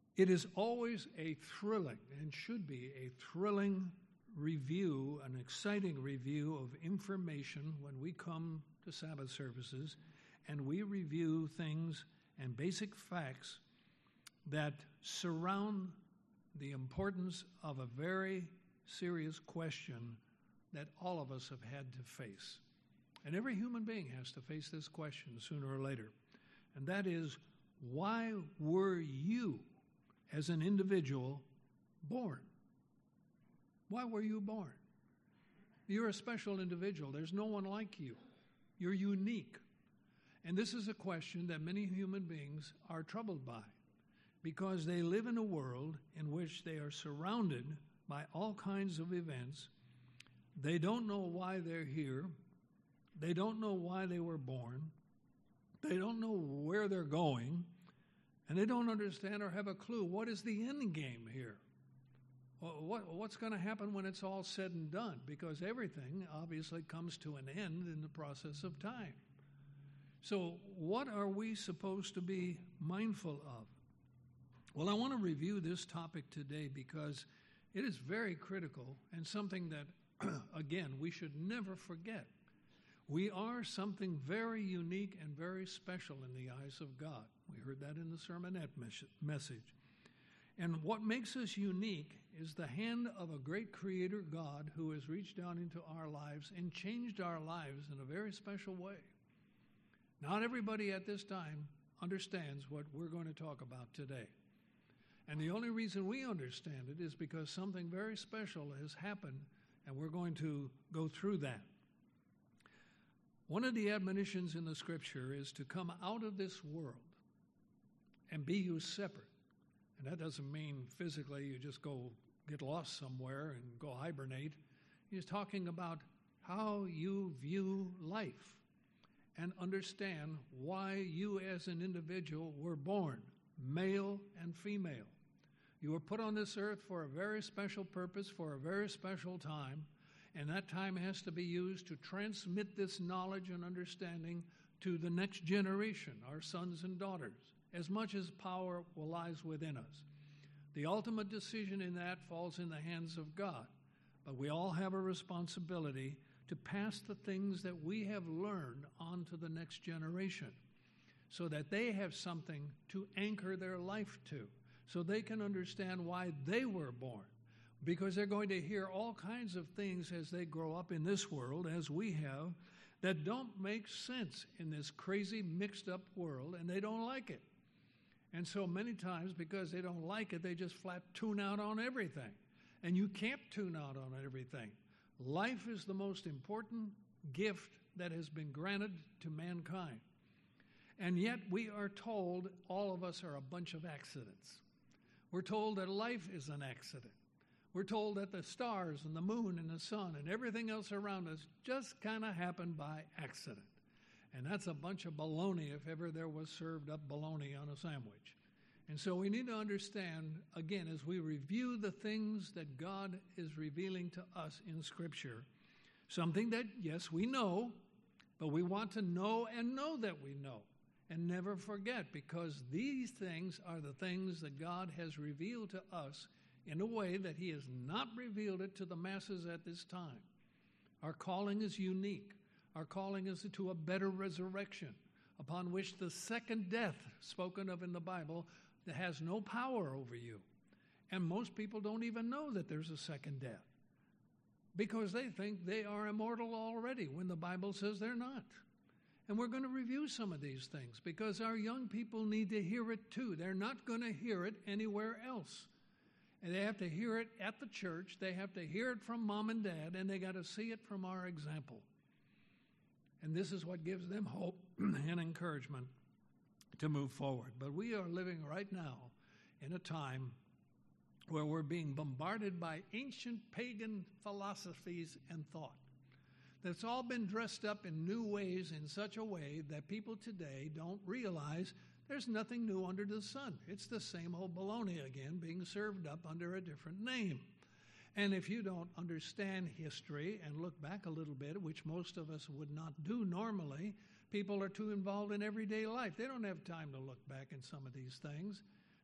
It is always a thrilling, and should be a thrilling review, an exciting review of information when we come to Sabbath services and we review things and basic facts that surround the importance of a very serious question that all of us have had to face. And every human being has to face this question sooner or later. And that is, why were you, as an individual, born? Why were you born? You're a special individual. There's no one like you. You're unique. And this is a question that many human beings are troubled by, because they live in a world in which they are surrounded by all kinds of events. They don't know why they're here. They don't know why they were born. They don't know where they're going. And they don't understand or have a clue, what is the end game here? What's going to happen when it's all said and done? Because everything obviously comes to an end in the process of time. So what are we supposed to be mindful of? Well, I want to review this topic today because it is very critical and something that, again, we should never forget. We are something very unique and very special in the eyes of God. We heard that in the sermonette message. And what makes us unique is the hand of a great creator God who has reached down into our lives and changed our lives in a very special way. Not everybody at this time understands what we're going to talk about today. And the only reason we understand it is because something very special has happened, and we're going to go through that. One of the admonitions in the Scripture is to come out of this world and be you separate. And that doesn't mean physically you just go get lost somewhere and go hibernate. He's talking about how you view life and understand why you as an individual were born, male and female. You were put on this earth for a very special purpose, for a very special time, and that time has to be used to transmit this knowledge and understanding to the next generation, our sons and daughters, as much as power lies within us. The ultimate decision in that falls in the hands of God, but we all have a responsibility to pass the things that we have learned on to the next generation so that they have something to anchor their life to, so they can understand why they were born. Because they're going to hear all kinds of things as they grow up in this world, as we have, that don't make sense in this crazy mixed up world, and they don't like it. And so many times, because they don't like it, they just flat tune out on everything. And you can't tune out on everything. Life is the most important gift that has been granted to mankind. And yet we are told all of us are a bunch of accidents. We're told that life is an accident. We're told that the stars and the moon and the sun and everything else around us just kind of happened by accident. And that's a bunch of baloney if ever there was served up baloney on a sandwich. And so we need to understand, again, as we review the things that God is revealing to us in Scripture, something that, yes, we know, but we want to know and know that we know and never forget, because these things are the things that God has revealed to us in a way that He has not revealed it to the masses at this time. Our calling is unique. Our calling is to a better resurrection, upon which the second death spoken of in the Bible that has no power over you. And most people don't even know that there's a second death, because they think they are immortal already when the Bible says they're not. And we're going to review some of these things because our young people need to hear it too. They're not going to hear it anywhere else. And they have to hear it at the church. They have to hear it from mom and dad, and they got to see it from our example. And this is what gives them hope and encouragement to move forward. But we are living right now in a time where we're being bombarded by ancient pagan philosophies and thought. That's all been dressed up in new ways in such a way that people today don't realize there's nothing new under the sun. It's the same old baloney again being served up under a different name. And if you don't understand history and look back a little bit, which most of us would not do normally, people are too involved in everyday life. They don't have time to look back in some of these things.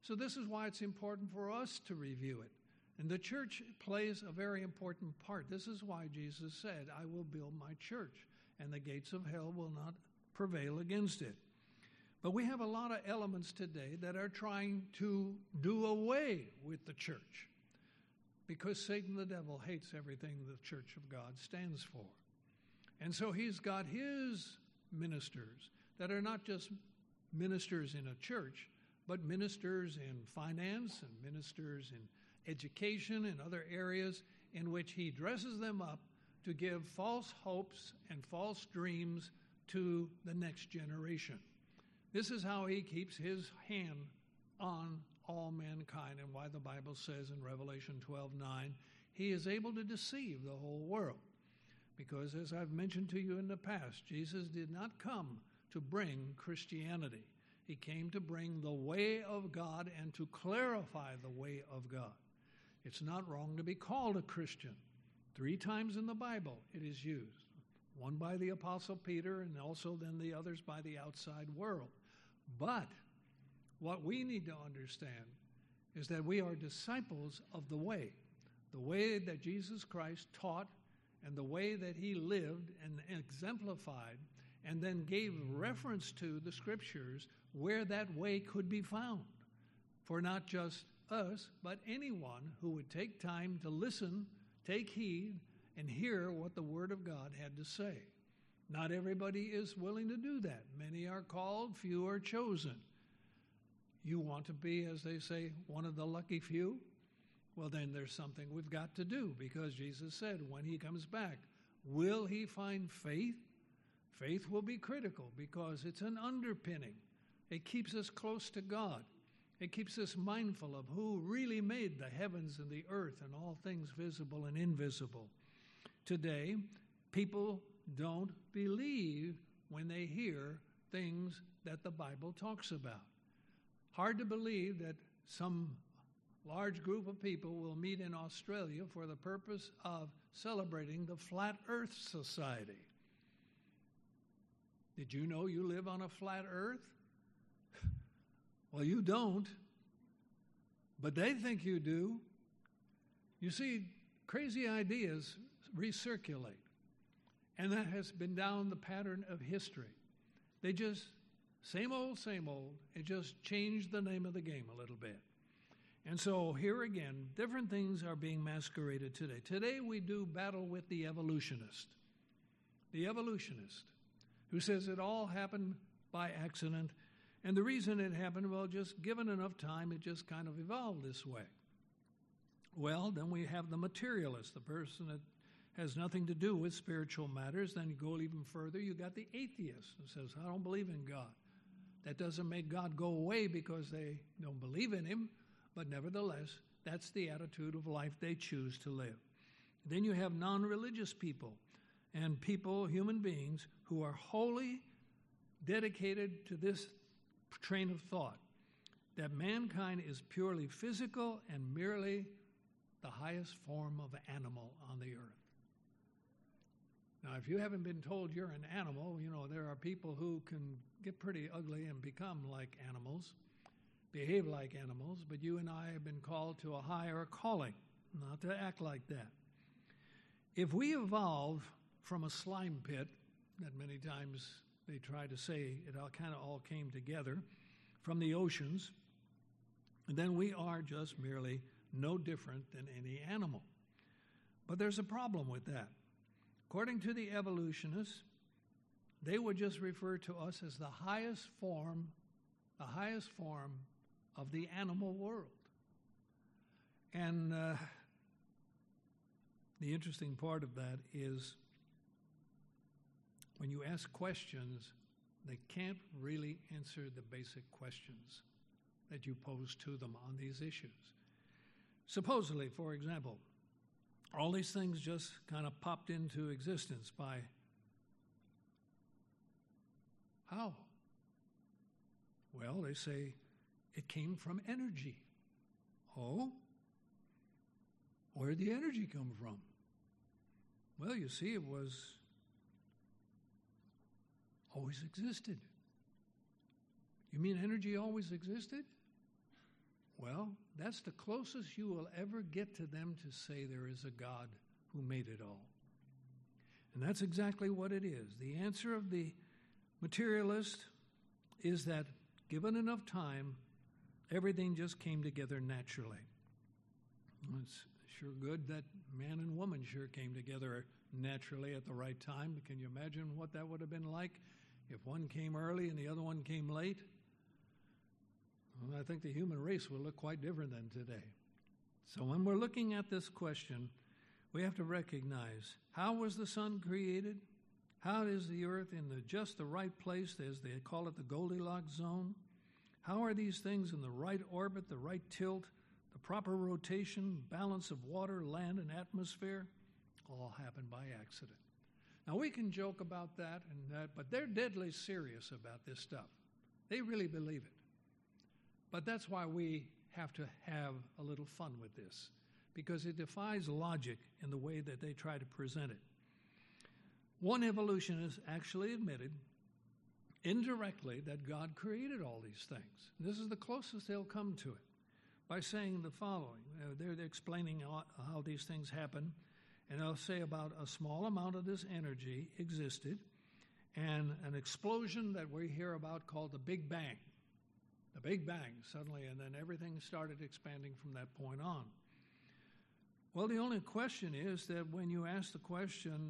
So this is why it's important for us to review it. And the church plays a very important part. This is why Jesus said, I will build my church, and the gates of hell will not prevail against it. But we have a lot of elements today that are trying to do away with the church, because Satan the devil hates everything the church of God stands for. And so he's got his ministers that are not just ministers in a church, but ministers in finance and ministers in education and other areas in which he dresses them up to give false hopes and false dreams to the next generation. This is how he keeps his hand on all mankind, and why the Bible says in Revelation 12:9, he is able to deceive the whole world. Because as I've mentioned to you in the past, Jesus did not come to bring Christianity. He came to bring the way of God and to clarify the way of God. It's not wrong to be called a Christian. 3 times in the Bible it is used. One by the Apostle Peter, and also then the others by the outside world. But what we need to understand is that we are disciples of the way that Jesus Christ taught, and the way that he lived and exemplified, and then gave reference to the scriptures where that way could be found, for not just us, but anyone who would take time to listen, take heed, and hear what the Word of God had to say. Not everybody is willing to do that. Many are called, few are chosen. You want to be, as they say, one of the lucky few? Well, then there's something we've got to do, because Jesus said when he comes back, will he find faith? Faith will be critical because it's an underpinning. It keeps us close to God. It keeps us mindful of who really made the heavens and the earth and all things visible and invisible. Today, people don't believe when they hear things that the Bible talks about. Hard to believe that some large group of people will meet in Australia for the purpose of celebrating the Flat Earth Society. Did you know you live on a flat earth? Well, you don't, but they think you do. You see, crazy ideas recirculate, and that has been down the pattern of history. They just, same old, it just changed the name of the game a little bit. And so here again, different things are being masqueraded today. Today we do battle with the evolutionist who says it all happened by accident. And the reason it happened, well, just given enough time, it just kind of evolved this way. Well, then we have the materialist, the person that has nothing to do with spiritual matters. Then you go even further, you got the atheist who says, I don't believe in God. That doesn't make God go away because they don't believe in him, but nevertheless, that's the attitude of life they choose to live. Then you have non-religious people and people, human beings, who are wholly dedicated to this train of thought, that mankind is purely physical and merely the highest form of animal on the earth. Now, if you haven't been told you're an animal, you know, there are people who can get pretty ugly and become like animals, behave like animals, but you and I have been called to a higher calling, not to act like that. If we evolve from a slime pit, that many times they try to say it all came together, from the oceans, then we are just merely no different than any animal. But there's a problem with that. According to the evolutionists, they would just refer to us as the highest form of the animal world. And the interesting part of that is when you ask questions, they can't really answer the basic questions that you pose to them on these issues. Supposedly, for example, all these things just kind of popped into existence by how? Well, they say it came from energy. Oh? Where did the energy come from? Well, you see, it always existed. You mean energy always existed? Well, that's the closest you will ever get to them to say there is a God who made it all. And that's exactly what it is. The answer of the materialist is that given enough time, everything just came together naturally. It's sure good that man and woman sure came together naturally at the right time. Can you imagine what that would have been like if one came early and the other one came late? Well, I think the human race will look quite different than today. So when we're looking at this question, we have to recognize, how was the sun created? How is the earth in just the right place, as they call it, the Goldilocks zone? How are these things in the right orbit, the right tilt, the proper rotation, balance of water, land, and atmosphere? All happened by accident. Now, we can joke about that and that, but they're deadly serious about this stuff. They really believe it. But that's why we have to have a little fun with this, because it defies logic in the way that they try to present it. One evolutionist actually admitted indirectly that God created all these things. This is the closest they'll come to it by saying the following. They're explaining how these things happen, and they'll say about a small amount of this energy existed and an explosion that we hear about called the Big Bang. The Big Bang, suddenly, and then everything started expanding from that point on. Well, the only question is that when you ask the question,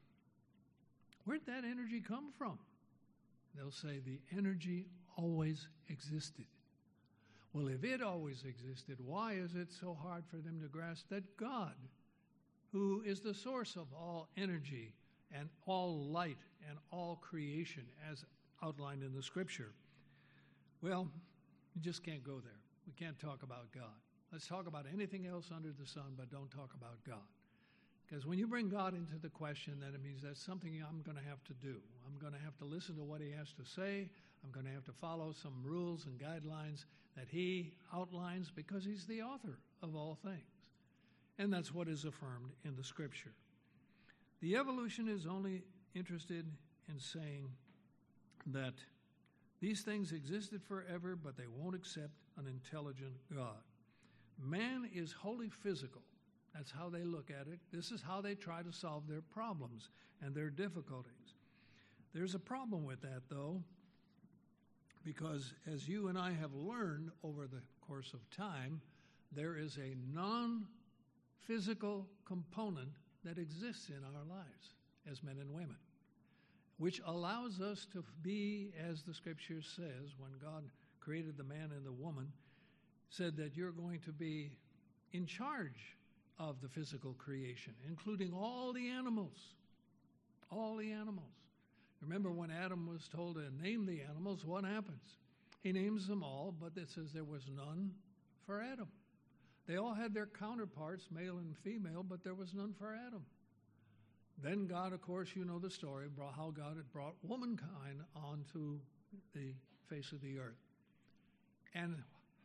where'd that energy come from? They'll say the energy always existed. Well, if it always existed, why is it so hard for them to grasp that God, who is the source of all energy and all light and all creation, as outlined in the Scripture? Well, you just can't go there. We can't talk about God. Let's talk about anything else under the sun, but don't talk about God. Because when you bring God into the question, then it means that's something I'm going to have to do. I'm going to have to listen to what he has to say. I'm going to have to follow some rules and guidelines that he outlines, because he's the author of all things. And that's what is affirmed in the Scripture. The evolution is only interested in saying that these things existed forever, but they won't accept an intelligent God. Man is wholly physical. That's how they look at it. This is how they try to solve their problems and their difficulties. There's a problem with that, though, because as you and I have learned over the course of time, there is a non-physical component that exists in our lives as men and women, which allows us to be, as the Scripture says, when God created the man and the woman, said that you're going to be in charge of the physical creation, including all the animals. All the animals. Remember when Adam was told to name the animals, what happens? He names them all, but it says there was none for Adam. They all had their counterparts, male and female, but there was none for Adam. Then God, of course, you know the story, how God had brought womankind onto the face of the earth. And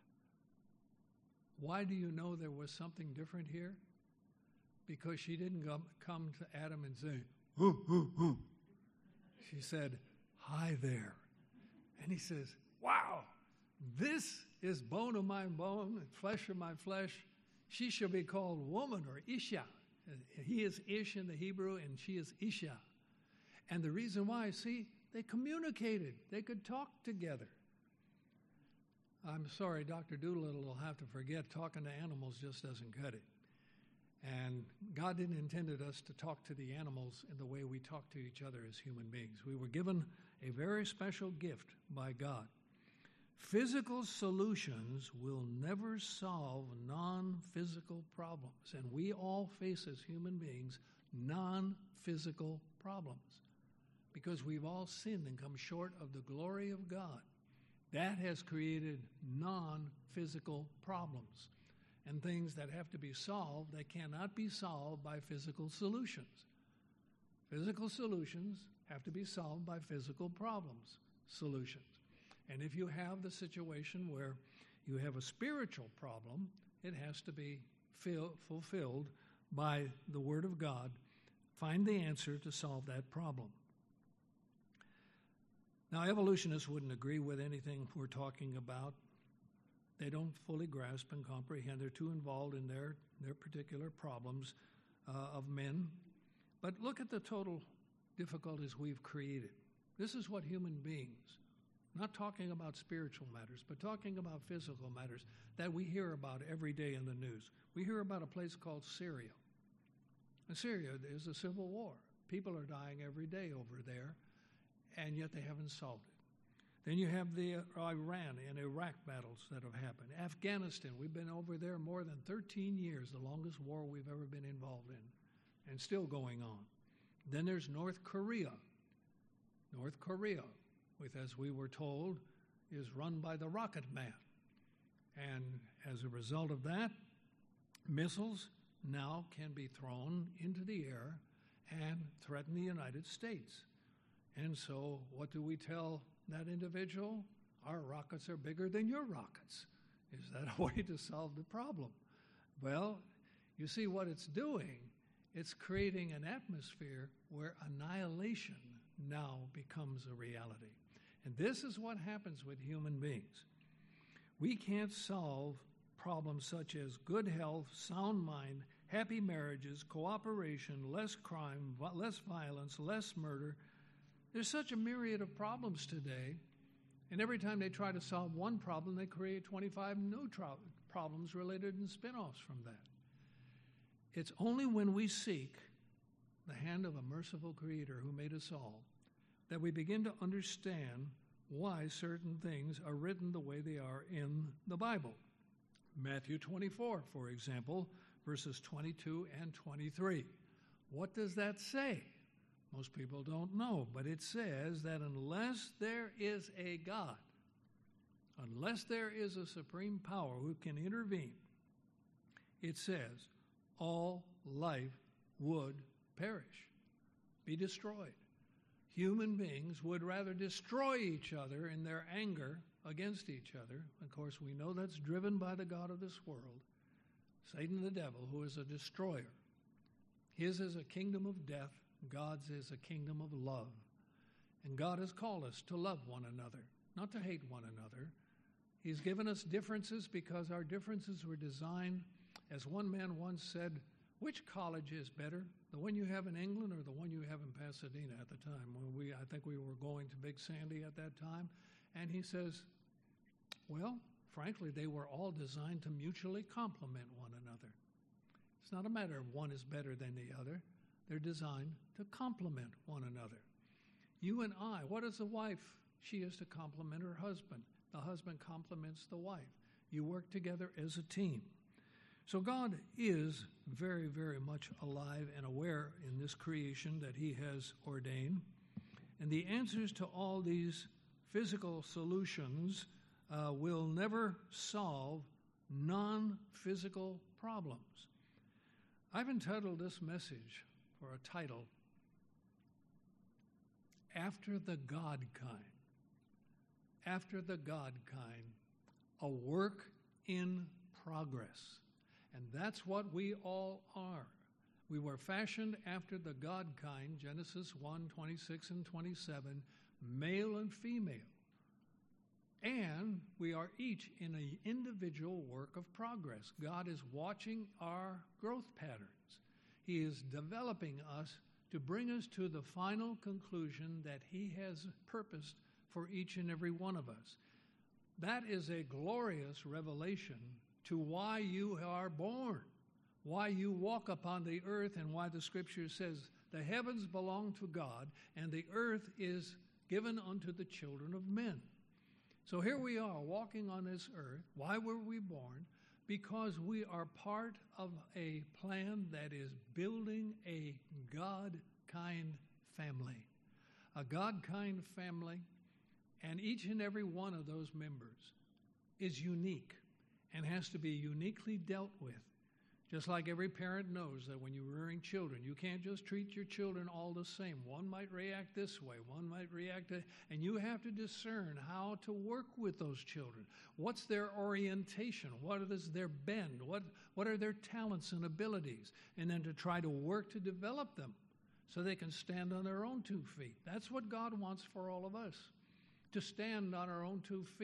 why do you know there was something different here? Because she didn't come to Adam and say, "Hoo, hoo, hoo." She said, "Hi there." And he says, "Wow, this is bone of my bone and flesh of my flesh. She shall be called woman," or Isha. He is Ish in the Hebrew, and she is Isha. And the reason why, see, they communicated. They could talk together. I'm sorry, Dr. Doolittle will have to forget talking to animals just doesn't cut it. And God didn't intend us to talk to the animals in the way we talk to each other as human beings. We were given a very special gift by God. Physical solutions will never solve non-physical problems. And we all face as human beings non-physical problems because we've all sinned and come short of the glory of God. That has created non-physical problems and things that have to be solved that cannot be solved by physical solutions. Physical solutions have to be solved by physical problems, solutions. And if you have the situation where you have a spiritual problem, it has to be fulfilled by the Word of God. Find the answer to solve that problem. Now, evolutionists wouldn't agree with anything we're talking about. They don't fully grasp and comprehend. They're too involved in their particular problems of men. But look at the total difficulties we've created. This is what human beings, not talking about spiritual matters, but talking about physical matters that we hear about every day in the news. We hear about a place called Syria. In Syria, there's a civil war. People are dying every day over there, and yet they haven't solved it. Then you have the Iran and Iraq battles that have happened. Afghanistan, we've been over there more than 13 years, the longest war we've ever been involved in, and still going on. Then there's North Korea. North Korea, with, as we were told, is run by the Rocket Man. And as a result of that, missiles now can be thrown into the air and threaten the United States. And so what do we tell that individual? Our rockets are bigger than your rockets. Is that a way to solve the problem? Well, you see what it's doing. It's creating an atmosphere where annihilation now becomes a reality. And this is what happens with human beings. We can't solve problems such as good health, sound mind, happy marriages, cooperation, less crime, less violence, less murder. There's such a myriad of problems today, and every time they try to solve one problem, they create 25 new problems related and spin-offs from that. It's only when we seek the hand of a merciful Creator who made us all that we begin to understand why certain things are written the way they are in the Bible. Matthew 24, for example, verses 22 and 23. What does that say? Most people don't know, but it says that unless there is a God, unless there is a supreme power who can intervene, it says all life would perish, be destroyed. Human beings would rather destroy each other in their anger against each other. Of course, we know that's driven by the god of this world, Satan the devil, who is a destroyer. His is a kingdom of death. God's is a kingdom of love. And God has called us to love one another, not to hate one another. He's given us differences because our differences were designed, as one man once said, which college is better, the one you have in England or the one you have in Pasadena at the time? When I think we were going to Big Sandy at that time. And he says, well, frankly, they were all designed to mutually complement one another. It's not a matter of one is better than the other. They're designed to complement one another. You and I, what is the wife? She is to complement her husband. The husband complements the wife. You work together as a team. So God is very, very much alive and aware in this creation that He has ordained. And the answers to all these physical solutions will never solve non-physical problems. I've entitled this message for a title, After the God Kind. After the God Kind, a work in progress. And that's what we all are. We were fashioned after the God kind, Genesis 1, 26 and 27, male and female. And we are each in an individual work of progress. God is watching our growth patterns. He is developing us to bring us to the final conclusion that He has purposed for each and every one of us. That is a glorious revelation to why you are born, why you walk upon the earth, and why the Scripture says the heavens belong to God and the earth is given unto the children of men. So here we are walking on this earth. Why were we born? Because we are part of a plan that is building a God-kind family. A God-kind family, and each and every one of those members is unique and has to be uniquely dealt with. Just like every parent knows that when you're rearing children, you can't just treat your children all the same. One might react this way, one might react that, and you have to discern how to work with those children. What's their orientation? What is their bend? What are their talents and abilities? And then to try to work to develop them so they can stand on their own 2 feet. That's what God wants for all of us, to stand on our own 2 feet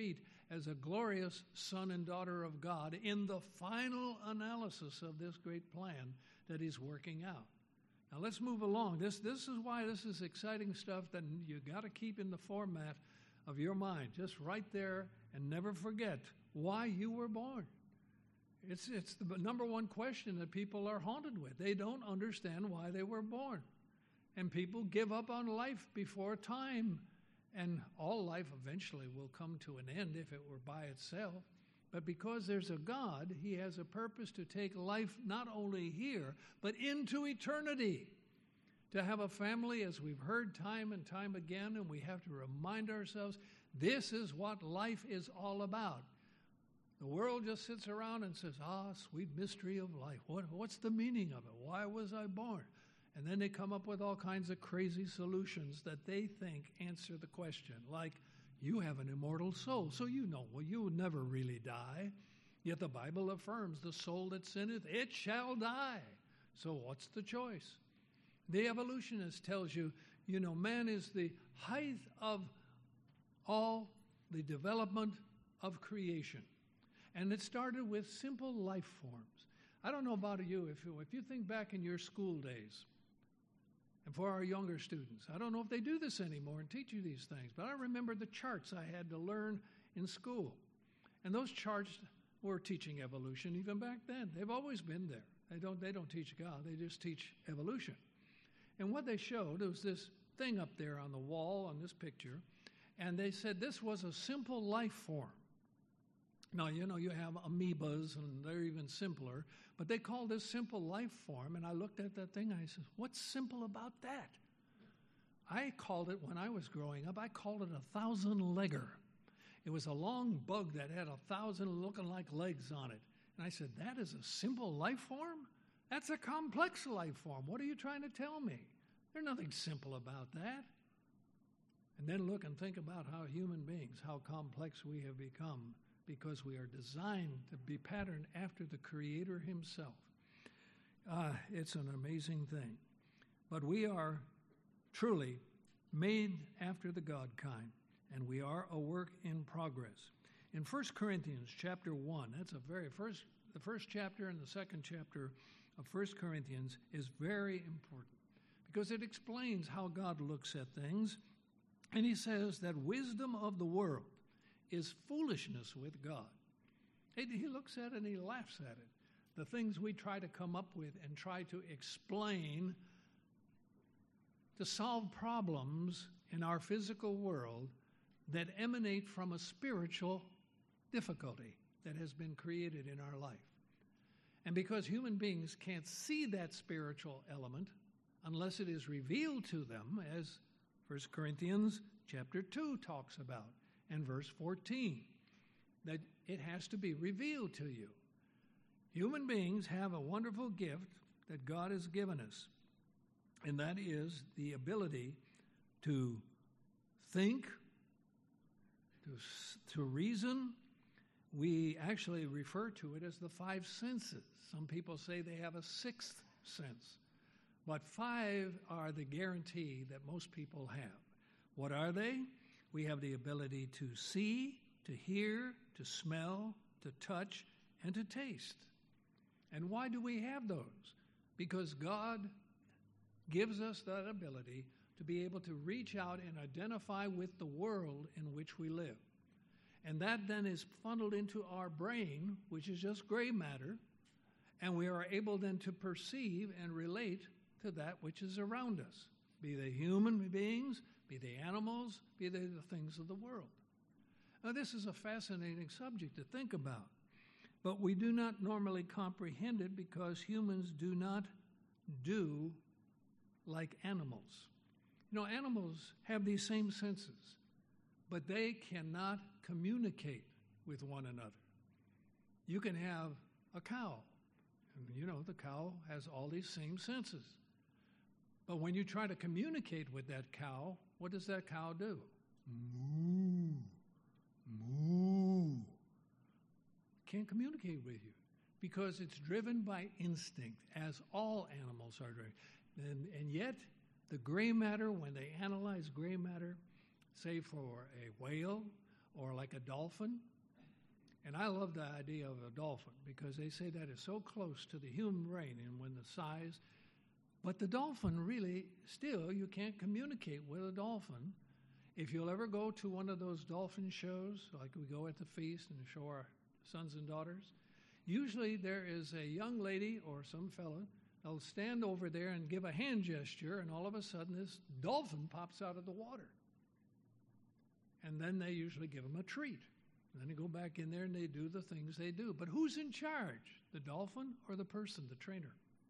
as a glorious son and daughter of God in the final analysis of this great plan that he's working out. Now let's move along. This is why this is exciting stuff that you got to keep in the format of your mind, just right there, and never forget why you were born. It's the number one question that people are haunted with. They don't understand why they were born. And people give up on life before time. And all life eventually will come to an end if it were by itself. But because there's a God, he has a purpose to take life not only here, but into eternity. To have a family, as we've heard time and time again, and we have to remind ourselves, this is what life is all about. The world just sits around and says, sweet mystery of life. What's the meaning of it? Why was I born? And then they come up with all kinds of crazy solutions that they think answer the question. Like, you have an immortal soul, so you know, you will never really die. Yet the Bible affirms the soul that sinneth, it shall die. So what's the choice? The evolutionist tells you, man is the height of all the development of creation. And it started with simple life forms. I don't know about you, if you think back in your school days, and for our younger students, I don't know if they do this anymore and teach you these things, but I remember the charts I had to learn in school. And those charts were teaching evolution even back then. They've always been there. They don't teach God, they just teach evolution. And what they showed was this thing up there on the wall on this picture, and they said this was a simple life form. Now, you have amoebas, and they're even simpler, but they call this simple life form, and I looked at that thing, and I said, what's simple about that? I called it, when I was growing up, I called it a 1,000-legger. It was a long bug that had 1,000 looking like legs on it. And I said, that is a simple life form? That's a complex life form. What are you trying to tell me? There's nothing simple about that. And then look and think about how human beings, how complex we have become, because we are designed to be patterned after the Creator himself. It's an amazing thing. But we are truly made after the God kind, and we are a work in progress. In 1 Corinthians chapter 1, that's the first chapter and the second chapter of 1 Corinthians is very important because it explains how God looks at things. And he says that wisdom of the world is foolishness with God. He looks at it and he laughs at it. The things we try to come up with and try to explain to solve problems in our physical world that emanate from a spiritual difficulty that has been created in our life. And because human beings can't see that spiritual element unless it is revealed to them, as 1 Corinthians chapter 2 talks about, and verse 14, that it has to be revealed to you. Human beings have a wonderful gift that God has given us, and that is the ability to think, to reason. We actually refer to it as the five senses. Some people say they have a sixth sense, but five are the guarantee that most people have. What are they? We have the ability to see, to hear, to smell, to touch, and to taste. And why do we have those? Because God gives us that ability to be able to reach out and identify with the world in which we live. And that then is funneled into our brain, which is just gray matter, and we are able then to perceive and relate to that which is around us, be they human beings, be they animals, be they the things of the world. Now, this is a fascinating subject to think about, but we do not normally comprehend it because humans do not do like animals. Animals have these same senses, but they cannot communicate with one another. You can have a cow. The cow has all these same senses. But when you try to communicate with that cow, what does that cow do? Moo, moo. Can't communicate with you because it's driven by instinct, as all animals are driven. And yet, the gray matter, when they analyze gray matter, say for a whale or like a dolphin, And I love the idea of a dolphin because they say that is so close to the human brain and when the size. But the dolphin really, still, you can't communicate with a dolphin. If you'll ever go to one of those dolphin shows, like we go at the feast and show our sons and daughters, usually there is a young lady or some fella that'll stand over there and give a hand gesture, and all of a sudden this dolphin pops out of the water. And then they usually give them a treat. And then they go back in there and they do the things they do. But who's in charge, the dolphin or the person, the trainer?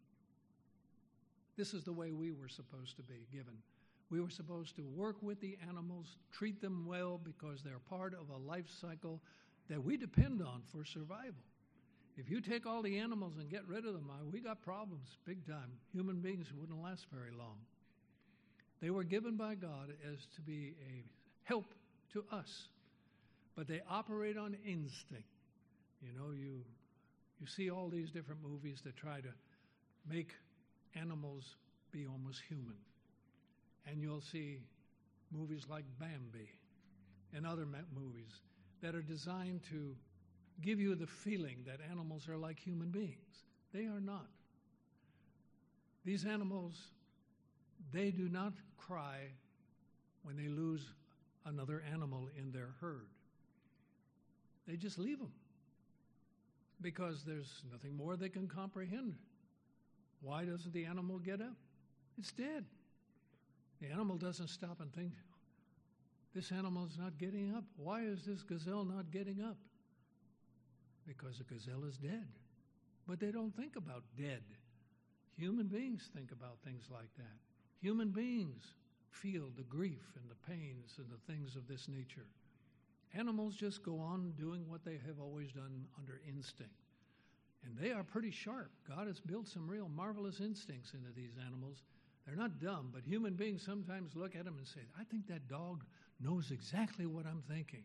This is the way we were supposed to be given. We were supposed to work with the animals, treat them well because they're part of a life cycle that we depend on for survival. If you take all the animals and get rid of them, we got problems big time. Human beings wouldn't last very long. They were given by God as to be a help to us, but they operate on instinct. You know, you see all these different movies that try to make animals be almost human. And you'll see movies like Bambi and other movies that are designed to give you the feeling that animals are like human beings. They are not. These animals, they do not cry when they lose another animal in their herd. They just leave them because there's nothing more they can comprehend. Why doesn't the animal get up? It's dead. The animal doesn't stop and think, this animal's not getting up. Why is this gazelle not getting up? Because the gazelle is dead. But they don't think about dead. Human beings think about things like that. Human beings feel the grief and the pains and the things of this nature. Animals just go on doing what they have always done under instinct. And they are pretty sharp. God has built some real marvelous instincts into these animals. They're not dumb, but human beings sometimes look at them and say, I think that dog knows exactly what I'm thinking.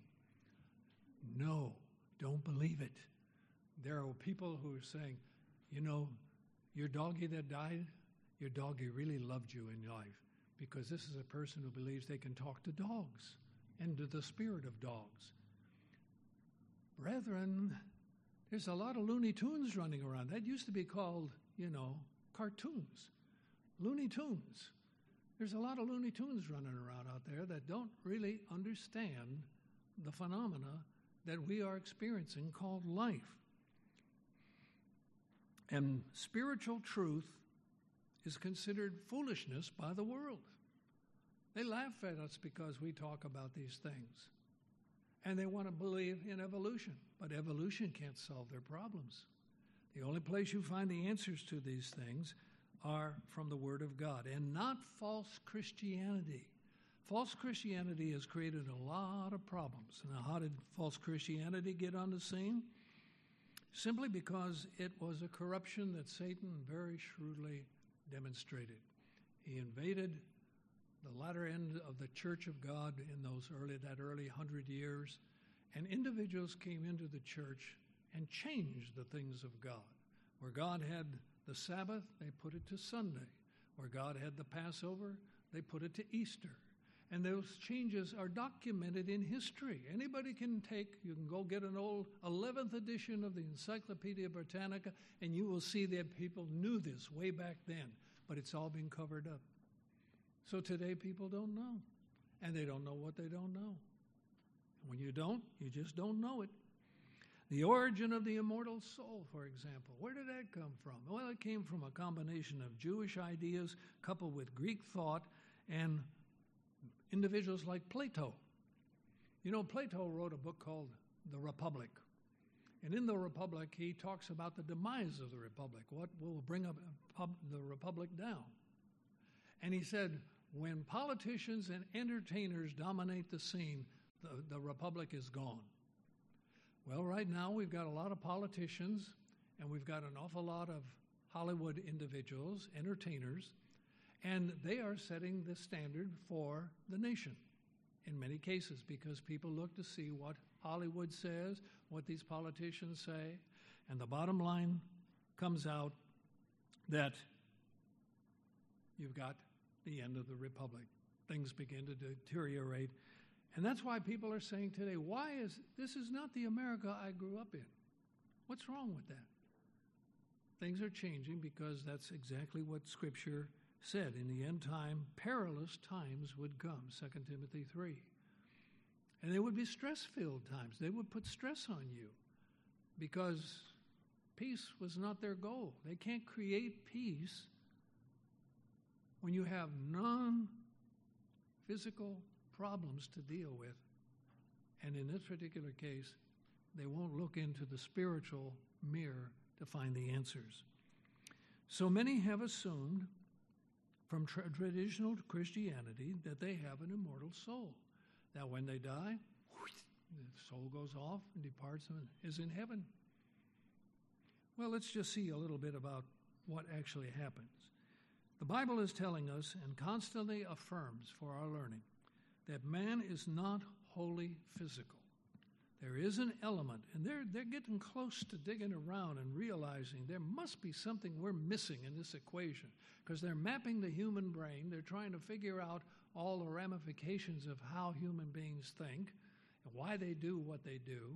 No, don't believe it. There are people who are saying, you know, your doggie that died, your doggie really loved you in life because this is a person who believes they can talk to dogs and to the spirit of dogs. Brethren, there's a lot of Looney Tunes running around. That used to be called, cartoons. Looney Tunes. There's a lot of Looney Tunes running around out there that don't really understand the phenomena that we are experiencing called life. And spiritual truth is considered foolishness by the world. They laugh at us because we talk about these things. And they want to believe in evolution. But evolution can't solve their problems. The only place you find the answers to these things are from the Word of God, and not false Christianity. False Christianity has created a lot of problems. Now, how did false Christianity get on the scene? Simply because it was a corruption that Satan very shrewdly demonstrated. He invaded the latter end of the Church of God in that early 100 years, and individuals came into the church and changed the things of God. Where God had the Sabbath, they put it to Sunday. Where God had the Passover, they put it to Easter. And those changes are documented in history. Anybody you can go get an old 11th edition of the Encyclopedia Britannica, and you will see that people knew this way back then, but it's all been covered up. So today people don't know, and they don't know what they don't know. When you don't, you just don't know it. The origin of the immortal soul, for example, where did that come from? Well, it came from a combination of Jewish ideas coupled with Greek thought and individuals like Plato. You know, Plato wrote a book called The Republic. And in The Republic, he talks about the demise of the Republic, what will bring up the Republic down. And he said, when politicians and entertainers dominate the scene, the Republic is gone. Well, right now we've got a lot of politicians, and we've got an awful lot of Hollywood individuals, entertainers, and they are setting the standard for the nation in many cases because people look to see what Hollywood says, what these politicians say, and the bottom line comes out that you've got the end of the Republic. Things begin to deteriorate, And that's why people are saying today, this is not the America I grew up in. What's wrong with that? Things are changing because that's exactly what Scripture said. In the end time, perilous times would come, 2 Timothy 3. And they would be stress-filled times. They would put stress on you because peace was not their goal. They can't create peace when you have non-physical problems to deal with. And in this particular case, they won't look into the spiritual mirror to find the answers. So many have assumed from traditional Christianity that they have an immortal soul. That when they die, the soul goes off and departs and is in heaven. Well, let's just see a little bit about what actually happens. The Bible is telling us and constantly affirms for our learning that man is not wholly physical. There is an element, and they're getting close to digging around and realizing there must be something we're missing in this equation, because they're mapping the human brain. They're trying to figure out all the ramifications of how human beings think and why they do what they do.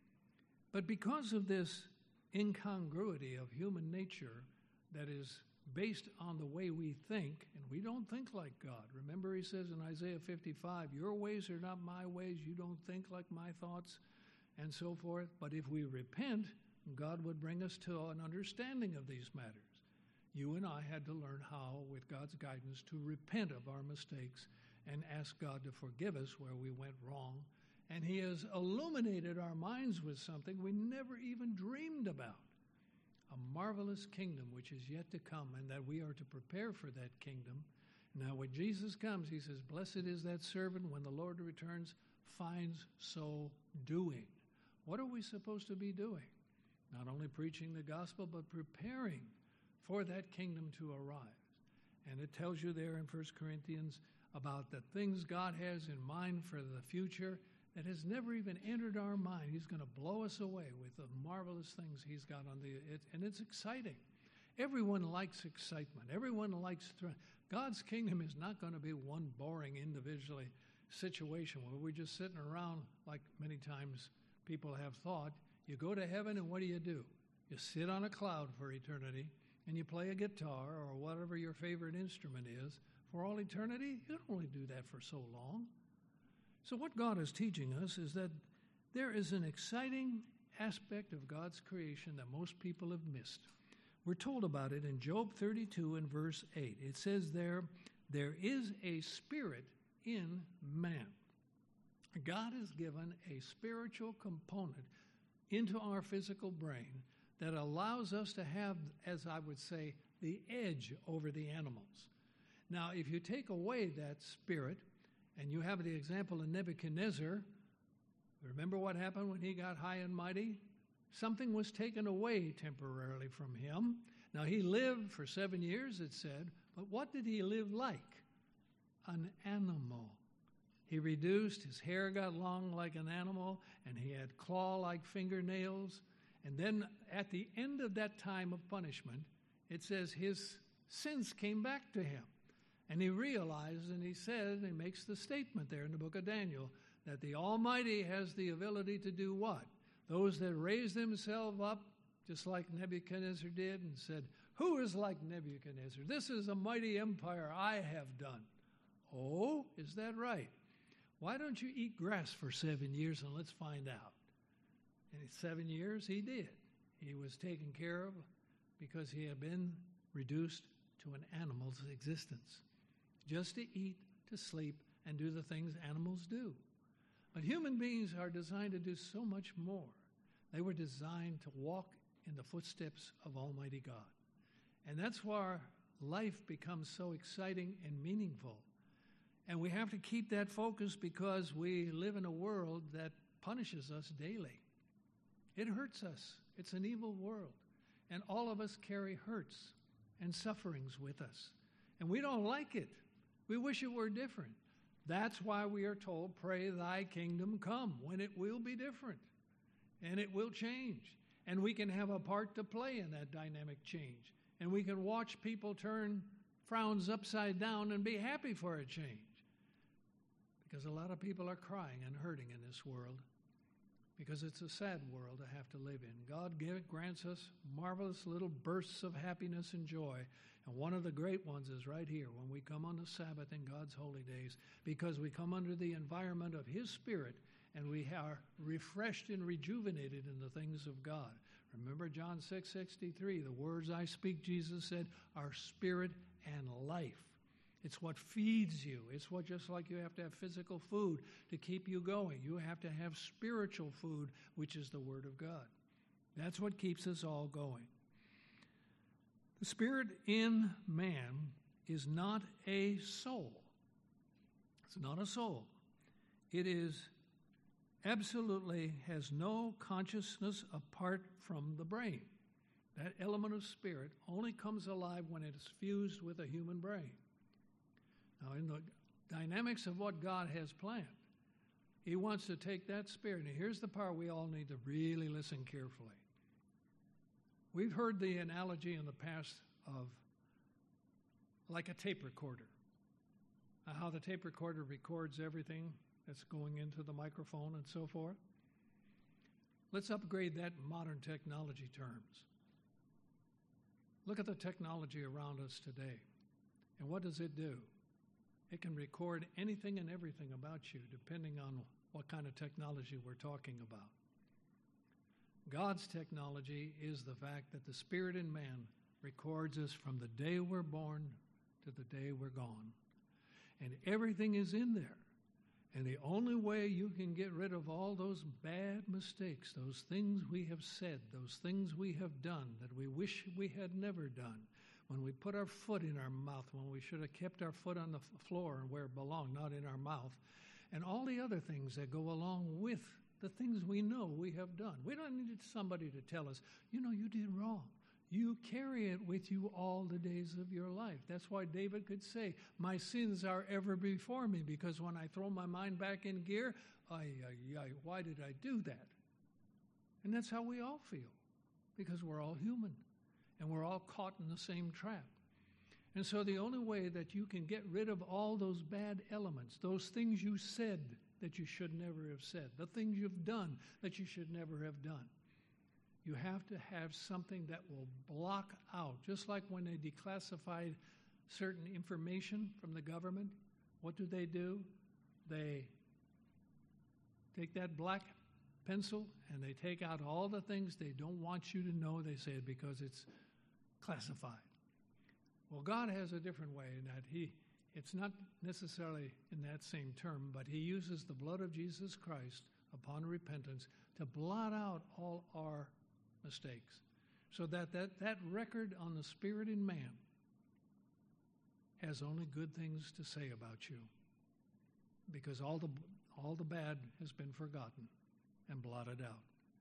But because of this incongruity of human nature that is based on the way we think, and we don't think like God. Remember, he says in Isaiah 55, your ways are not my ways, you don't think like my thoughts, and so forth. But if we repent, God would bring us to an understanding of these matters. You and I had to learn how, with God's guidance, to repent of our mistakes and ask God to forgive us where we went wrong. And he has illuminated our minds with something we never even dreamed about. A marvelous kingdom which is yet to come, and that we are to prepare for that kingdom. Now when Jesus comes, he says, blessed is that servant when the Lord returns, finds so doing. What are we supposed to be doing? Not only preaching the gospel, but preparing for that kingdom to arrive. And it tells you there in 1 Corinthians about the things God has in mind for the future that has never even entered our mind. He's going to blow us away with the marvelous things he's got on and it's exciting. Everyone likes excitement. Everyone likes God's kingdom is not going to be one boring individually situation where we're just sitting around like many times people have thought. You go to heaven and what do? You sit on a cloud for eternity and you play a guitar or whatever your favorite instrument is for all eternity. You don't only do that for so long. So what God is teaching us is that there is an exciting aspect of God's creation that most people have missed. We're told about it in Job 32 and verse 8. It says there is a spirit in man. God has given a spiritual component into our physical brain that allows us to have, as I would say, the edge over the animals. Now, if you take away that spirit, and you have the example of Nebuchadnezzar. Remember what happened when he got high and mighty? Something was taken away temporarily from him. Now, he lived for 7 years, it said, but what did he live like? An animal. He reduced, his hair got long like an animal, and he had claw-like fingernails. And then at the end of that time of punishment, it says his sins came back to him. And he realized, and he said, and he makes the statement there in the book of Daniel, that the Almighty has the ability to do what? Those that raise themselves up, just like Nebuchadnezzar did, and said, who is like Nebuchadnezzar? This is a mighty empire I have done. Oh, is that right? Why don't you eat grass for 7 years and let's find out? And in 7 years, he did. He was taken care of because he had been reduced to an animal's existence. Just to eat, to sleep, and do the things animals do. But human beings are designed to do so much more. They were designed to walk in the footsteps of Almighty God. And that's why life becomes so exciting and meaningful. And we have to keep that focus because we live in a world that punishes us daily. It hurts us. It's an evil world. And all of us carry hurts and sufferings with us. And we don't like it. We wish it were different. That's why we are told, pray thy kingdom come, when it will be different. And it will change. And we can have a part to play in that dynamic change. And we can watch people turn frowns upside down and be happy for a change. because a lot of people are crying and hurting in this world, because it's a sad world to have to live in. God grants us marvelous little bursts of happiness and joy, and one of the great ones is right here when we come on the Sabbath in God's holy days, because we come under the environment of His Spirit, and we are refreshed and rejuvenated in the things of God. Remember John 6:63, the words I speak, Jesus said, are spirit and life. It's what feeds you. It's what, just like you have to have physical food to keep you going, you have to have spiritual food, which is the Word of God. That's what keeps us all going. The spirit in man is not a soul. It's not a soul. It is absolutely has no consciousness apart from the brain. That element of spirit only comes alive when it is fused with a human brain. Now, in the dynamics of what God has planned, He wants to take that spirit, and here's the part we all need to really listen carefully. We've heard the analogy in the past of like a tape recorder, how the tape recorder records everything that's going into the microphone and so forth. Let's upgrade that in modern technology terms. Look at the technology around us today, and what does it do? It can record anything and everything about you, depending on what kind of technology we're talking about. God's technology is the fact that the Spirit in man records us from the day we're born to the day we're gone. And everything is in there. And the only way you can get rid of all those bad mistakes, those things we have said, those things we have done that we wish we had never done, when we put our foot in our mouth, when we should have kept our foot on the floor and where it belonged, not in our mouth, and all the other things that go along with the things we know we have done. We don't need somebody to tell us, you did wrong. You carry it with you all the days of your life. That's why David could say, my sins are ever before me, because when I throw my mind back in gear, why did I do that? And that's how we all feel, because we're all human, and we're all caught in the same trap. And so the only way that you can get rid of all those bad elements, those things you said that you should never have said, the things you've done that you should never have done, you have to have something that will block out. Just like when they declassified certain information from the government, what do? They take that black pencil and they take out all the things they don't want you to know. They say it because it's classified. Well, God has a different way in that it's not necessarily in that same term, but He uses the blood of Jesus Christ upon repentance to blot out all our mistakes, so that record on the Spirit in man has only good things to say about you, because all the bad has been forgotten and blotted out.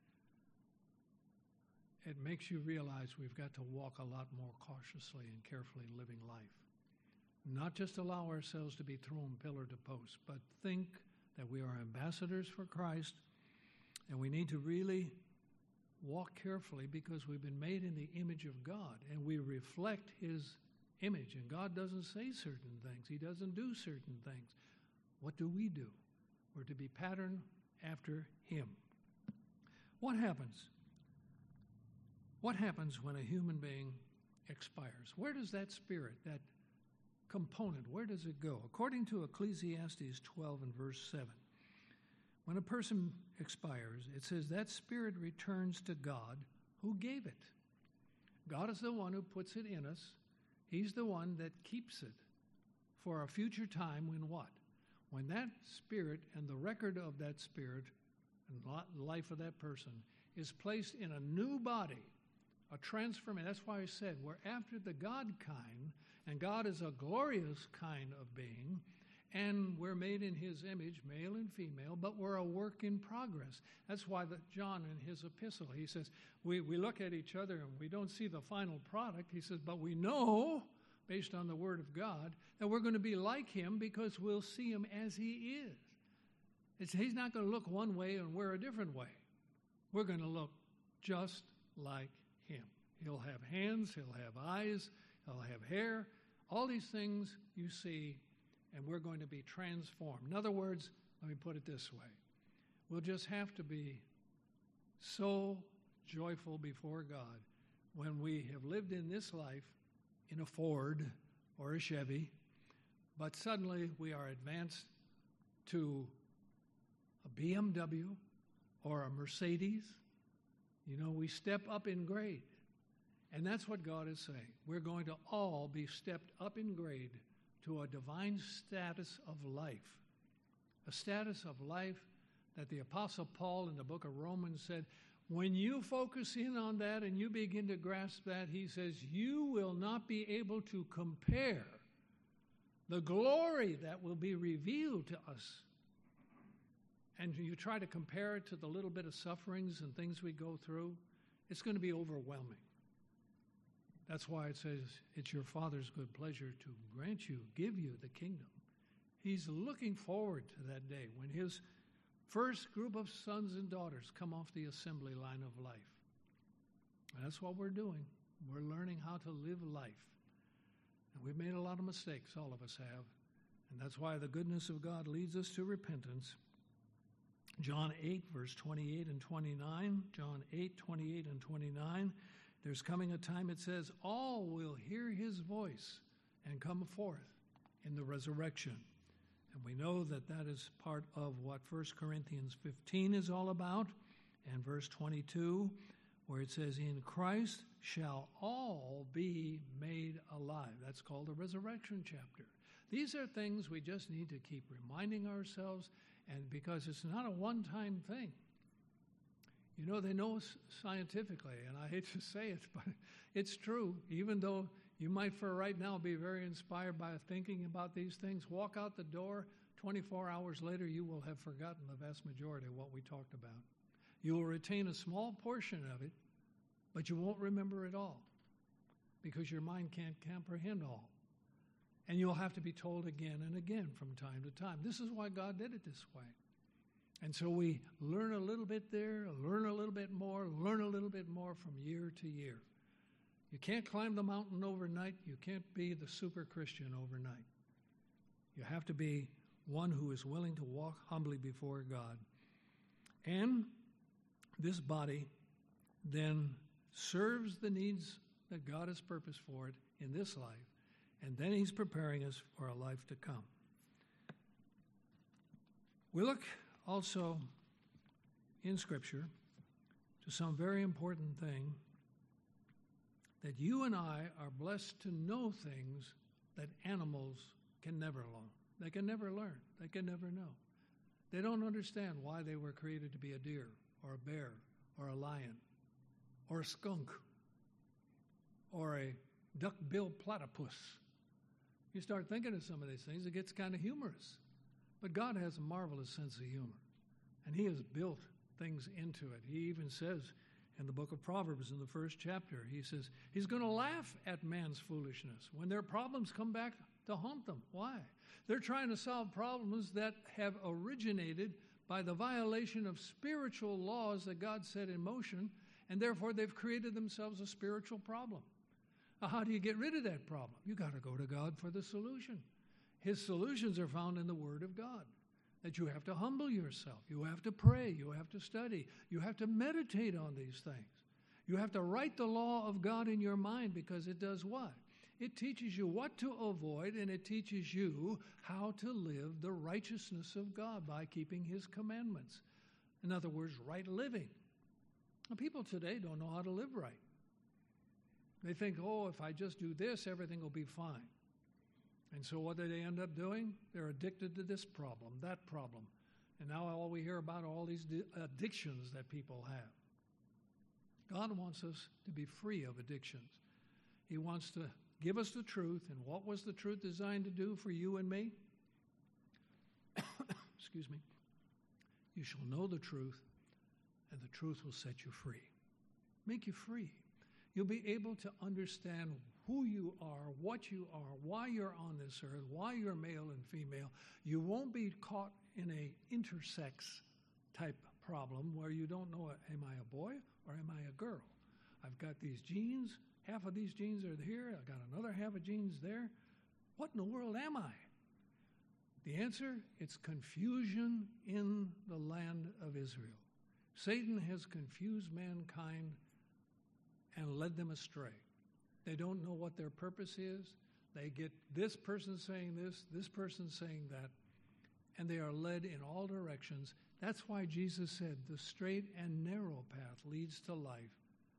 It makes you realize we've got to walk a lot more cautiously and carefully living life. Not just allow ourselves to be thrown pillar to post, but think that we are ambassadors for Christ, and we need to really walk carefully, because we've been made in the image of God, and we reflect His image. And God doesn't say certain things. He doesn't do certain things. What do? We're to be patterned after Him. What happens? What happens when a human being expires? Where does that spirit, that component, where does it go? According to Ecclesiastes 12 and verse 7, when a person expires, it says that spirit returns to God who gave it. God is the one who puts it in us. He's the one that keeps it for a future time when what? When that spirit and the record of that spirit and life of that person is placed in a new body, a transformation. That's why I said we're after the God kind, and God is a glorious kind of being, and we're made in His image, male and female, but we're a work in progress. That's why John in his epistle, he says, we look at each other and we don't see the final product. He says, but we know, based on the Word of God, that we're going to be like Him because we'll see Him as He is. He's not going to look one way and we're a different way. We're going to look just like Him. He'll have hands, He'll have eyes, He'll have hair, all these things you see, and we're going to be transformed. In other words, let me put it this way. We'll just have to be so joyful before God when we have lived in this life in a Ford or a Chevy, but suddenly we are advanced to a BMW or a Mercedes. You know, we step up in grade. And that's what God is saying. We're going to all be stepped up in grade to a divine status of life. A status of life that the Apostle Paul in the book of Romans said, when you focus in on that and you begin to grasp that, he says, you will not be able to compare the glory that will be revealed to us. And you try to compare it to the little bit of sufferings and things we go through, it's going to be overwhelming. That's why it says it's your Father's good pleasure to grant you, give you the kingdom. He's looking forward to that day when his first group of sons and daughters come off the assembly line of life. And that's what we're doing. We're learning how to live life. And we've made a lot of mistakes, all of us have. And that's why the goodness of God leads us to repentance. John 8, verse 28 and 29. John 8, 28 and 29. There's coming a time, it says, all will hear his voice and come forth in the resurrection. And we know that that is part of what 1 Corinthians 15 is all about. And verse 22, where it says, in Christ shall all be made alive. That's called the resurrection chapter. These are things we just need to keep reminding ourselves, and because it's not a one-time thing. You know, they know scientifically, and I hate to say it, but it's true. Even though you might for right now be very inspired by thinking about these things, walk out the door, 24 hours later you will have forgotten the vast majority of what we talked about. You will retain a small portion of it, but you won't remember it all because your mind can't comprehend all. And you'll have to be told again and again from time to time. This is why God did it this way. And so we learn a little bit there, learn a little bit more, learn a little bit more from year to year. You can't climb the mountain overnight. You can't be the super Christian overnight. You have to be one who is willing to walk humbly before God. And this body then serves the needs that God has purposed for it in this life. And then he's preparing us for a life to come. We look also in Scripture to some very important thing, that you and I are blessed to know things that animals can never learn. They can never learn. They can never know. They don't understand why they were created to be a deer or a bear or a lion or a skunk or a duck-billed platypus. You start thinking of some of these things, it gets kind of humorous. But God has a marvelous sense of humor, and he has built things into it. He even says in the book of Proverbs in the first chapter, he says he's going to laugh at man's foolishness when their problems come back to haunt them. Why? They're trying to solve problems that have originated by the violation of spiritual laws that God set in motion, and therefore they've created themselves a spiritual problem. Now, how do you get rid of that problem? You got to go to God for the solution. His solutions are found in the Word of God. That you have to humble yourself. You have to pray. You have to study. You have to meditate on these things. You have to write the law of God in your mind, because it does what? It teaches you what to avoid, and it teaches you how to live the righteousness of God by keeping his commandments. In other words, right living. Now, people today don't know how to live right. They think, oh, if I just do this, everything will be fine. And so what do they end up doing? They're addicted to this problem, that problem. And now all we hear about are all these addictions that people have. God wants us to be free of addictions. He wants to give us the truth. And what was the truth designed to do for you and me? Excuse me. You shall know the truth, and the truth will set you free. Make you free. You'll be able to understand who you are, what you are, why you're on this earth, why you're male and female. You won't be caught in a intersex type problem where you don't know, am I a boy or am I a girl? I've got these genes, half of these genes are here, I've got another half of genes there. What in the world am I? The answer, it's confusion in the land of Israel. Satan has confused mankind and led them astray. They don't know what their purpose is. They get this person saying this person saying that, and they are led in all directions. That's why Jesus said, the straight and narrow path leads to life,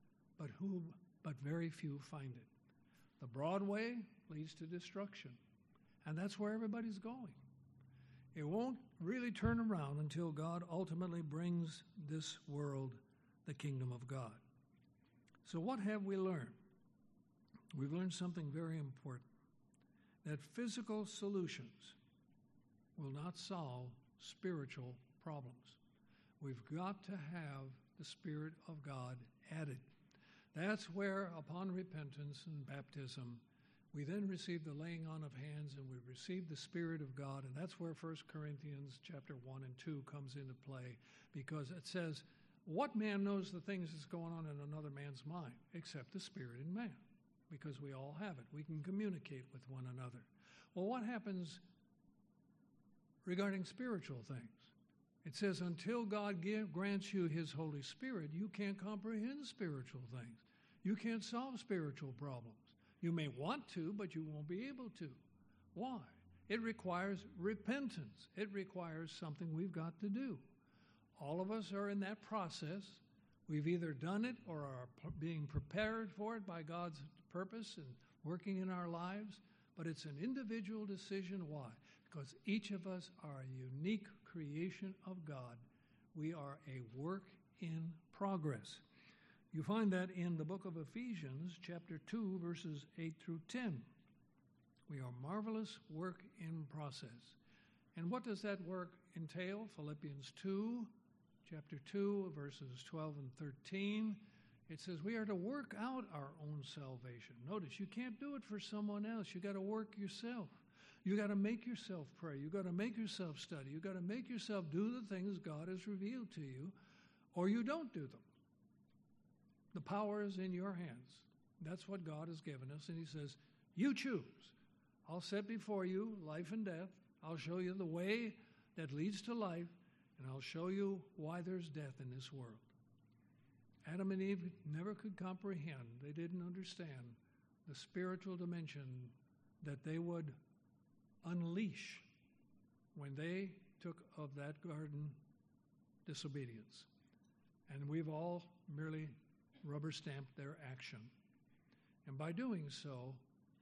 but very few find it. The broad way leads to destruction, and that's where everybody's going. It won't really turn around until God ultimately brings this world the kingdom of God. So what have we learned? We've learned something very important, that physical solutions will not solve spiritual problems. We've got to have the Spirit of God added. That's where, upon repentance and baptism, we then receive the laying on of hands and we receive the Spirit of God, and that's where 1 Corinthians chapter 1 and 2 comes into play, because it says, what man knows the things that's going on in another man's mind except the Spirit in man? Because we all have it. We can communicate with one another. Well, what happens regarding spiritual things? It says, until God grants you His Holy Spirit, you can't comprehend spiritual things. You can't solve spiritual problems. You may want to, but you won't be able to. Why? It requires repentance. It requires something we've got to do. All of us are in that process. We've either done it or are being prepared for it by God's purpose and working in our lives, but it's an individual decision. Why? Because each of us are a unique creation of God. We are a work in progress. You find that in the book of Ephesians, chapter 2, verses 8 through 10. We are marvelous work in process. And what does that work entail? Philippians 2, chapter 2, verses 12 and 13. It says we are to work out our own salvation. Notice, you can't do it for someone else. You got to work yourself. You got to make yourself pray. You got to make yourself study. You got to make yourself do the things God has revealed to you, or you don't do them. The power is in your hands. That's what God has given us. And He says, you choose. I'll set before you life and death. I'll show you the way that leads to life, and I'll show you why there's death in this world. Adam and Eve never could comprehend. They didn't understand the spiritual dimension that they would unleash when they took of that garden disobedience. And we've all merely rubber-stamped their action. And by doing so,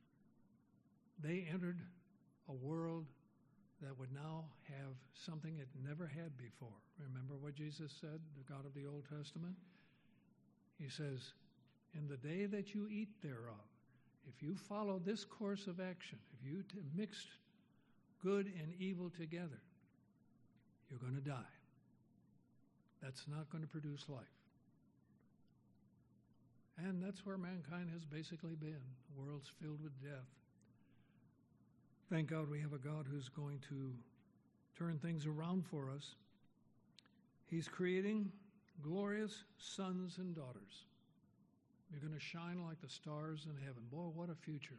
they entered a world that would now have something it never had before. Remember what Jesus said, the God of the Old Testament? He says, in the day that you eat thereof, if you follow this course of action, if you mixed good and evil together, you're going to die. That's not going to produce life. And that's where mankind has basically been. The world's filled with death. Thank God we have a God who's going to turn things around for us. He's creating glorious sons and daughters. You're going to shine like the stars in heaven. Boy, what a future.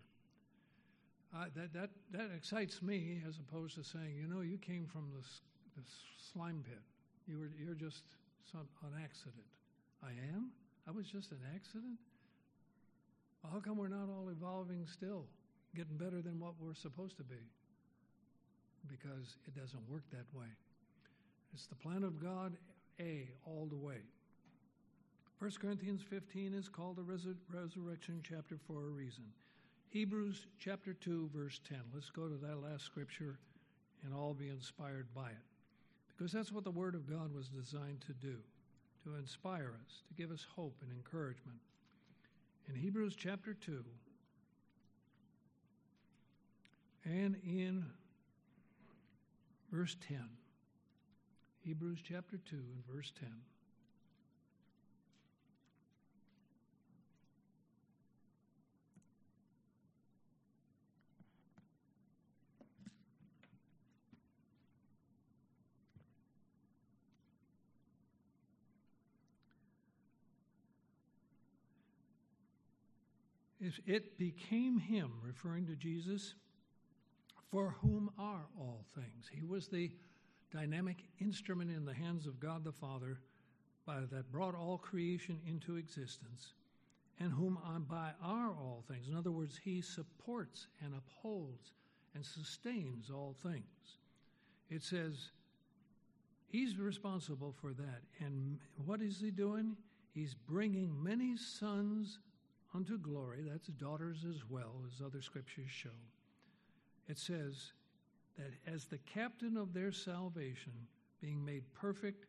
That excites me, as opposed to saying, you came from the slime pit. You're just an accident. I am? I was just an accident? Well, how come we're not all evolving still, getting better than what we're supposed to be? Because it doesn't work that way. It's the plan of God, all the way. 1 Corinthians 15 is called the resurrection chapter for a reason. Hebrews chapter 2, verse 10. Let's go to that last scripture and all be inspired by it. Because that's what the Word of God was designed to do, to inspire us, to give us hope and encouragement. In Hebrews chapter 2, and in verse 10, Hebrews chapter 2 and verse 10. It became him, referring to Jesus, for whom are all things. He was the dynamic instrument in the hands of God the Father that brought all creation into existence, and whom by are all things. In other words, he supports and upholds and sustains all things. It says he's responsible for that. And what is he doing? He's bringing many sons unto glory. That's daughters as well, as other scriptures show. It says that as the captain of their salvation, being made perfect.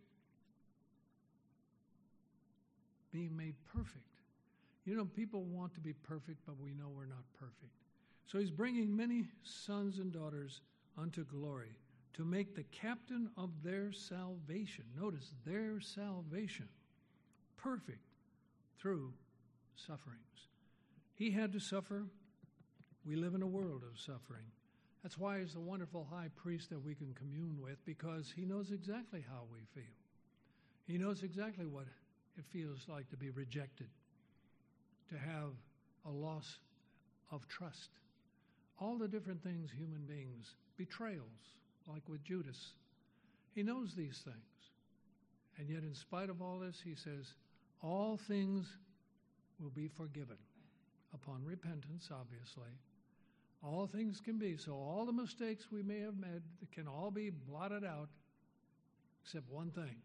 You know, people want to be perfect, but we know we're not perfect. So he's bringing many sons and daughters unto glory to make the captain of their salvation, notice their salvation, perfect through sufferings. He had to suffer. We live in a world of suffering. That's why he's a wonderful high priest that we can commune with, because he knows exactly how we feel. He knows exactly what it feels like to be rejected, to have a loss of trust. All the different things human beings, betrayals, like with Judas. He knows these things. And yet in spite of all this, he says, all things will be forgiven. Upon repentance, obviously. All things can be. So all the mistakes we may have made can all be blotted out, except one thing.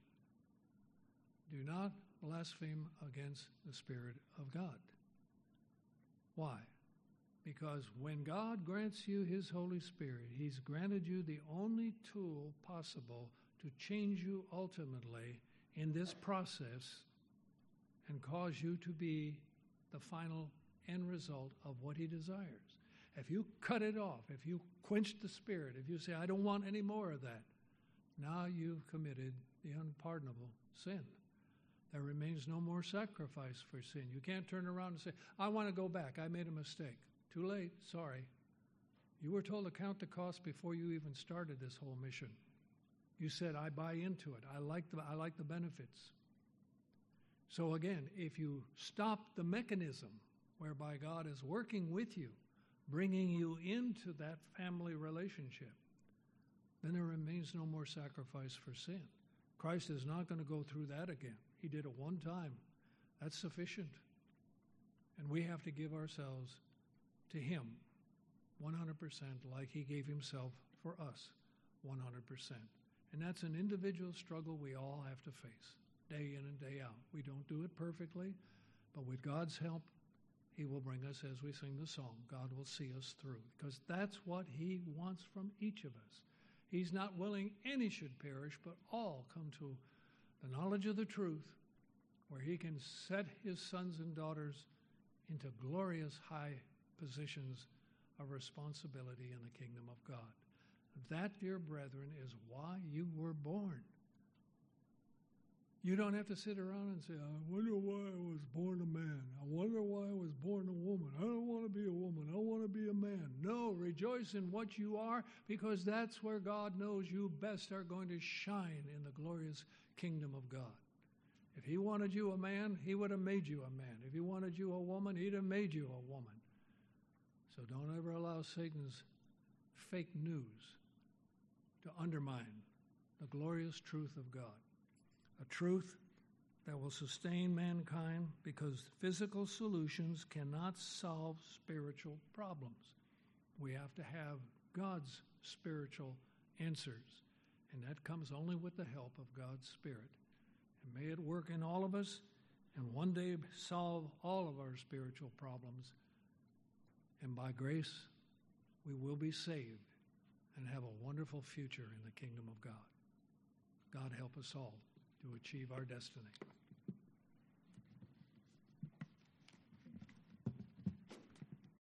Do not blaspheme against the Spirit of God. Why? Because when God grants you his Holy Spirit, he's granted you the only tool possible to change you ultimately in this process and cause you to be the final end result of what he desires. If you cut it off, if you quench the Spirit, if you say, I don't want any more of that, now you've committed the unpardonable sin. There remains no more sacrifice for sin. You can't turn around and say, I want to go back. I made a mistake. Too late. Sorry. You were told to count the cost before you even started this whole mission. You said, I buy into it. I like the benefits. So again, if you stop the mechanism whereby God is working with you, bringing you into that family relationship, then there remains no more sacrifice for sin. Christ is not going to go through that again. He did it one time. That's sufficient. And we have to give ourselves to him 100%, like he gave himself for us 100%. And that's an individual struggle we all have to face day in and day out. We don't do it perfectly, but with God's help, he will bring us, as we sing the song, God will see us through, because that's what he wants from each of us. He's not willing any should perish, but all come to the knowledge of the truth, where he can set his sons and daughters into glorious high positions of responsibility in the kingdom of God. That, dear brethren, is why you were born. You don't have to sit around and say, I wonder why I was born a man. I wonder why I was born a woman. I don't want to be a woman. I want to be a man. No, rejoice in what you are, because that's where God knows you best are going to shine in the glorious kingdom of God. If he wanted you a man, he would have made you a man. If he wanted you a woman, he'd have made you a woman. So don't ever allow Satan's fake news to undermine the glorious truth of God. A truth that will sustain mankind, because physical solutions cannot solve spiritual problems. We have to have God's spiritual answers, and that comes only with the help of God's Spirit. And may it work in all of us, and one day solve all of our spiritual problems. And by grace, we will be saved and have a wonderful future in the kingdom of God. God help us all to achieve our destiny.